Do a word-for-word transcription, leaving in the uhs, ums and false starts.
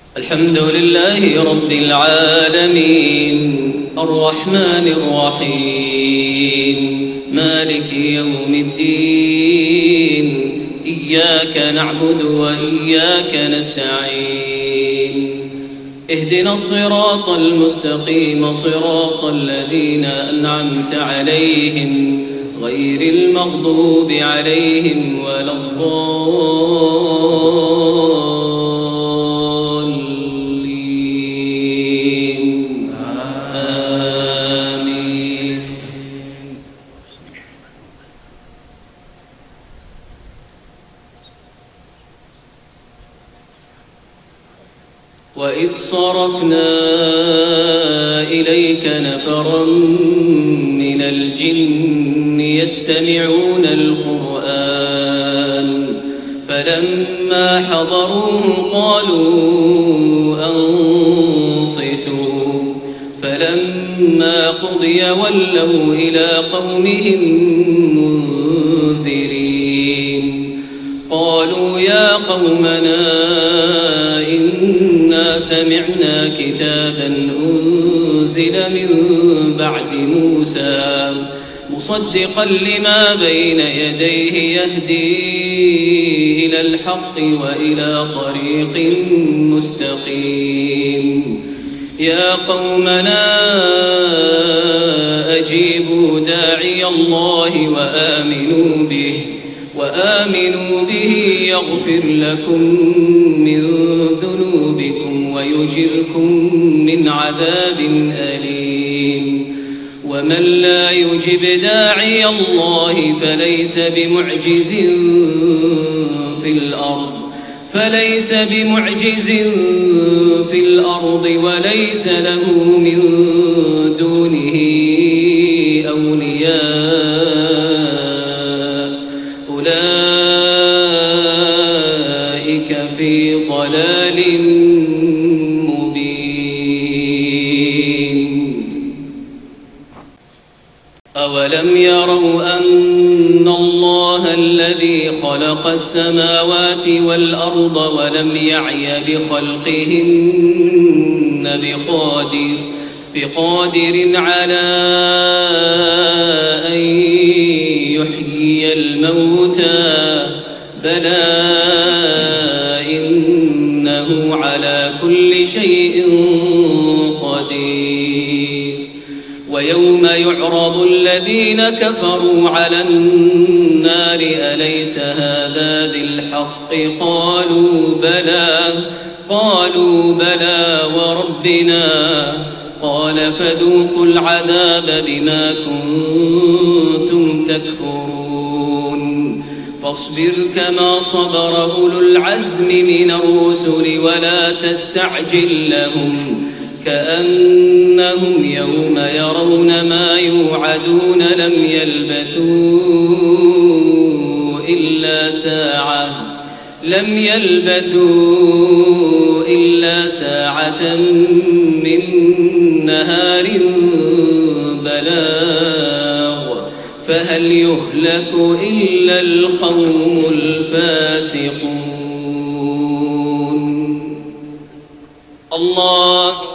الحمد لله رب العالمين الرحمن الرحيم مالك يوم الدين إياك نعبد وإياك نستعين اهدنا الصراط المستقيم صراط الذين أنعمت عليهم غير المغضوب عليهم ولا الضالين آمين. وإذ صرفنا إليك نفرا من الجن يستمعون القرآن فلما حضروه قالوا أنصتوا فلما قضي ولوا إلى قومهم منذرين قالوا يا قومنا إنا سمعنا كتابا أنزل من بعد موسى مصدقا لما بين يديه يهدي إلى الحق وإلى طريق مستقيم يا قومنا أجيبوا داعي الله وآمنوا به وآمنوا به يغفر لكم من ذنوبكم ويجركم من عذاب أليم ومن لا يجب داعي الله فليس بمعجز في الأرض فليس بمعجز في الأرض وليس له من دونه أولياء أولئك في ضلال أولم يروا أن الله الذي خلق السماوات والأرض ولم يعي بخلقهن بقادر, بقادر على أن يحيي الموتى بلى إنه على كل شيء قدير ويوم يعرض الذين كفروا على النار أليس هذا بالحق قالوا بلى قالوا بلى وربنا قال فذوقوا العذاب بما كنتم تكفرون فاصبر كما صبر أولو العزم من الرسل ولا تستعجل لهم كأنهم يوم يرون ما يوعدون لم يلبثوا إلا ساعة لم يلبثوا إلا ساعة من نهار بلاغ فهل يهلك إلا القوم الفاسقون. الله